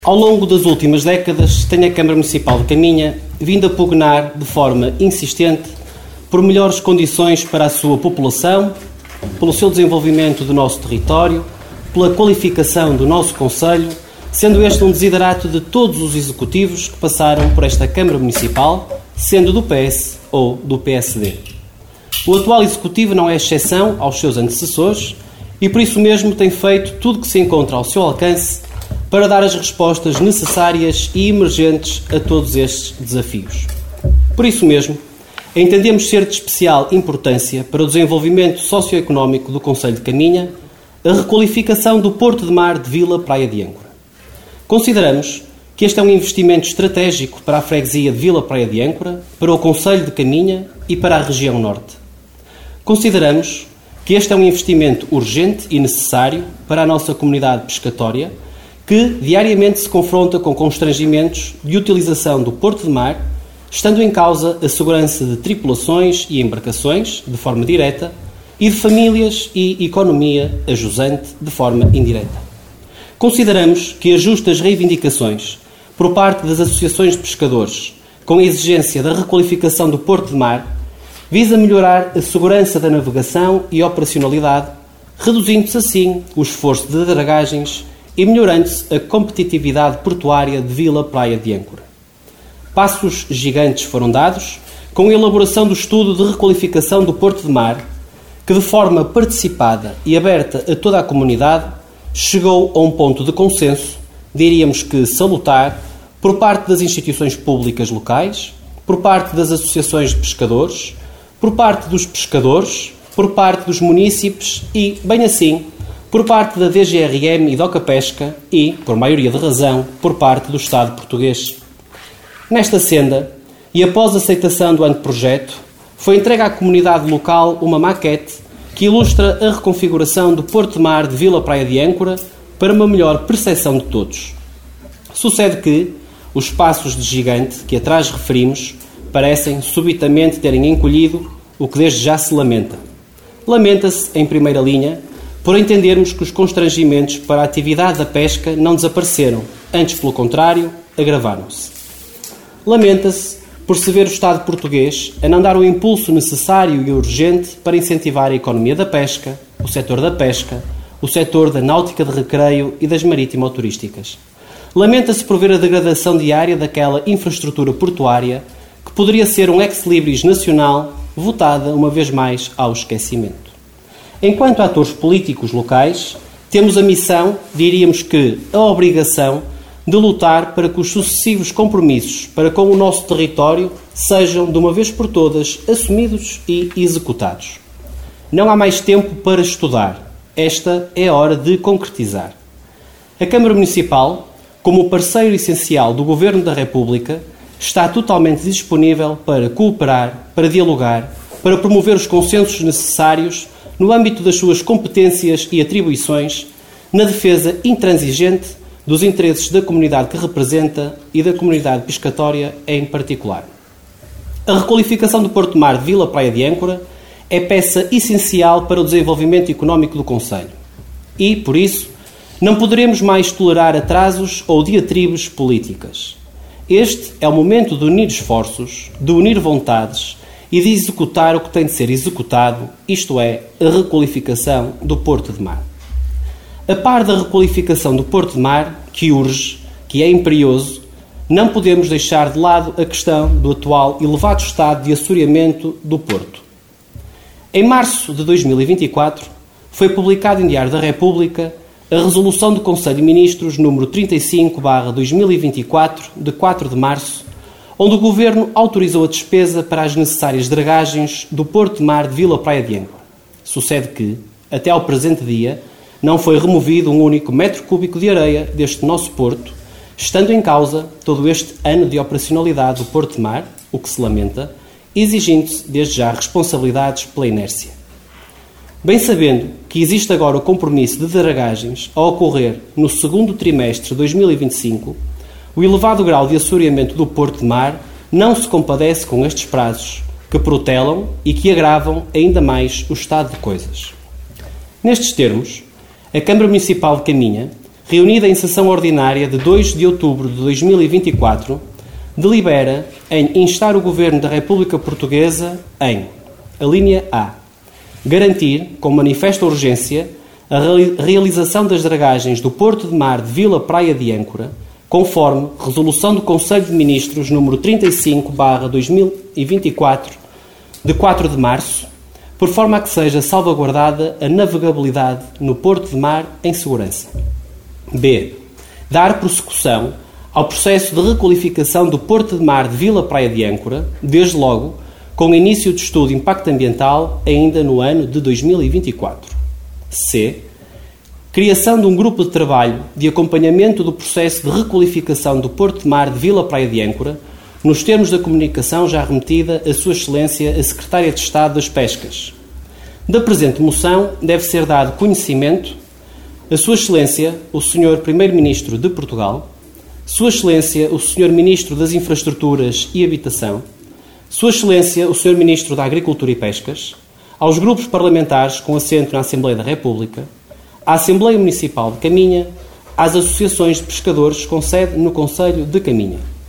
Ao longo das últimas décadas, tem a Câmara Municipal de Caminha vindo a pugnar de forma insistente por melhores condições para a sua população, pelo seu desenvolvimento do nosso território, pela qualificação do nosso concelho, sendo este um desiderato de todos os executivos que passaram por esta Câmara Municipal, sendo do PS ou do PSD. O atual executivo não é exceção aos seus antecessores e por isso mesmo tem feito tudo que se encontra ao seu alcance para dar as respostas necessárias e emergentes a todos estes desafios. Por isso mesmo, entendemos ser de especial importância para o desenvolvimento socioeconómico do concelho de Caminha a requalificação do Porto de Mar de Vila Praia de Âncora. Consideramos que este é um investimento estratégico para a freguesia de Vila Praia de Âncora, para o concelho de Caminha e para a região norte. Consideramos que este é um investimento urgente e necessário para a nossa comunidade pescatória, que diariamente se confronta com constrangimentos de utilização do Porto de Mar, estando em causa a segurança de tripulações e embarcações, de forma direta, e de famílias e economia a jusante, de forma indireta. Consideramos que as justas reivindicações por parte das associações de pescadores, com a exigência da requalificação do Porto de Mar, visa melhorar a segurança da navegação e operacionalidade, reduzindo-se assim o esforço de dragagens e melhorando-se a competitividade portuária de Vila Praia de Âncora. Passos gigantes foram dados com a elaboração do estudo de requalificação do Porto de Mar, que de forma participada e aberta a toda a comunidade chegou a um ponto de consenso, diríamos que salutar, por parte das instituições públicas locais, por parte das associações de pescadores, por parte dos pescadores, por parte dos munícipes e, bem assim, por parte da DGRM e da Ocapesca e, por maioria de razão, por parte do Estado português. Nesta senda, e após a aceitação do anteprojeto, foi entregue à comunidade local uma maquete que ilustra a reconfiguração do Porto de Mar de Vila Praia de Âncora para uma melhor percepção de todos. Sucede que os passos de gigante que atrás referimos parecem subitamente terem encolhido, o que desde já se lamenta. Lamenta-se, em primeira linha, por entendermos que os constrangimentos para a atividade da pesca não desapareceram, antes, pelo contrário, agravaram-se. Lamenta-se por se ver o Estado português a não dar o impulso necessário e urgente para incentivar a economia da pesca, o setor da pesca, o setor da náutica de recreio e das marítimo-turísticas. Lamenta-se por ver a degradação diária daquela infraestrutura portuária que poderia ser um ex-libris nacional votada uma vez mais ao esquecimento. Enquanto atores políticos locais, temos a missão, diríamos que a obrigação, de lutar para que os sucessivos compromissos para com o nosso território sejam, de uma vez por todas, assumidos e executados. Não há mais tempo para estudar. Esta é a hora de concretizar. A Câmara Municipal, como parceiro essencial do Governo da República, está totalmente disponível para cooperar, para dialogar, para promover os consensos necessários no âmbito das suas competências e atribuições, na defesa intransigente dos interesses da comunidade que representa e da comunidade pescatória em particular. A requalificação do Porto de Mar de Vila Praia de Âncora é peça essencial para o desenvolvimento económico do concelho e, por isso, não poderemos mais tolerar atrasos ou diatribes políticas. Este é o momento de unir esforços, de unir vontades e de executar o que tem de ser executado, isto é, a requalificação do Porto de Mar. A par da requalificação do Porto de Mar, que urge, que é imperioso, não podemos deixar de lado a questão do atual elevado estado de assoreamento do Porto. Em março de 2024, foi publicado em Diário da República a Resolução do Conselho de Ministros número 35/2024, de 4 de março, onde o Governo autorizou a despesa para as necessárias dragagens do Porto de Mar de Vila Praia de Âncora. Sucede que, até ao presente dia, não foi removido um único metro cúbico de areia deste nosso porto, estando em causa todo este ano de operacionalidade do Porto de Mar, o que se lamenta, exigindo-se desde já responsabilidades pela inércia. Bem sabendo que existe agora o compromisso de dragagens a ocorrer no segundo trimestre de 2025, o elevado grau de assoreamento do Porto de Mar não se compadece com estes prazos, que protelam e que agravam ainda mais o estado de coisas. Nestes termos, a Câmara Municipal de Caminha reunida em sessão ordinária de 2 de outubro de 2024, delibera em instar o Governo da República Portuguesa em: a linha A. Garantir, com manifesta urgência, a realização das dragagens do Porto de Mar de Vila Praia de Âncora, conforme Resolução do Conselho de Ministros número 35/2024, de 4 de março, por forma a que seja salvaguardada a navegabilidade no Porto de Mar em segurança. B. Dar prossecução ao processo de requalificação do Porto de Mar de Vila Praia de Âncora, desde logo, com início de estudo de impacto ambiental ainda no ano de 2024. C. Criação de um grupo de trabalho de acompanhamento do processo de requalificação do Porto de Mar de Vila Praia de Âncora, nos termos da comunicação já remetida a Sua Excelência a Secretária de Estado das Pescas. Da presente moção deve ser dado conhecimento a Sua Excelência, o Sr. Primeiro-Ministro de Portugal, Sua Excelência, o Sr. Ministro das Infraestruturas e Habitação, Sua Excelência, o Sr. Ministro da Agricultura e Pescas, aos grupos parlamentares com assento na Assembleia da República, à Assembleia Municipal de Caminha, às associações de pescadores com sede no Concelho de Caminha.